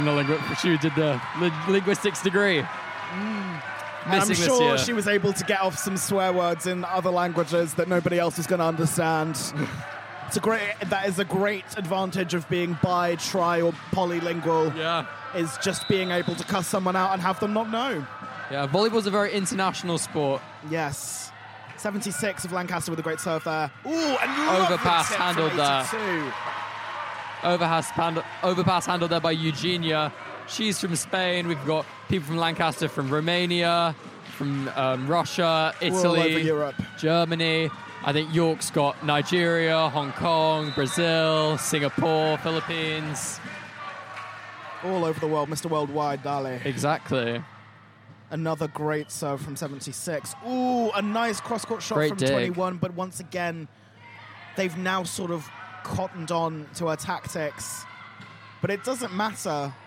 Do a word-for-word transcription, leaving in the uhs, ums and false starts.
She did the linguistics degree. Mm. Missing I'm this sure year. she was able to get off some swear words in other languages that nobody else was going to understand. It's a great. That is a great advantage of being bi, tri, or polylingual. Yeah, is just being able to cuss someone out and have them not know. Yeah, volleyball's a very international sport. Yes. seventy-six of Lancaster with a great serve there. Ooh, and overpass handled there. Overpass, hand, overpass handled there by Eugenia. She's from Spain. We've got people from Lancaster, from Romania, from um, Russia, Italy, all over Europe. Germany. I think York's got Nigeria, Hong Kong, Brazil, Singapore, Philippines. All over the world, Mister Worldwide, Dali. Exactly. Another great serve from seventy-six. Ooh, a nice cross-court shot Great from dig. twenty-one, but once again, they've now sort of cottoned on to her tactics. But it doesn't matter.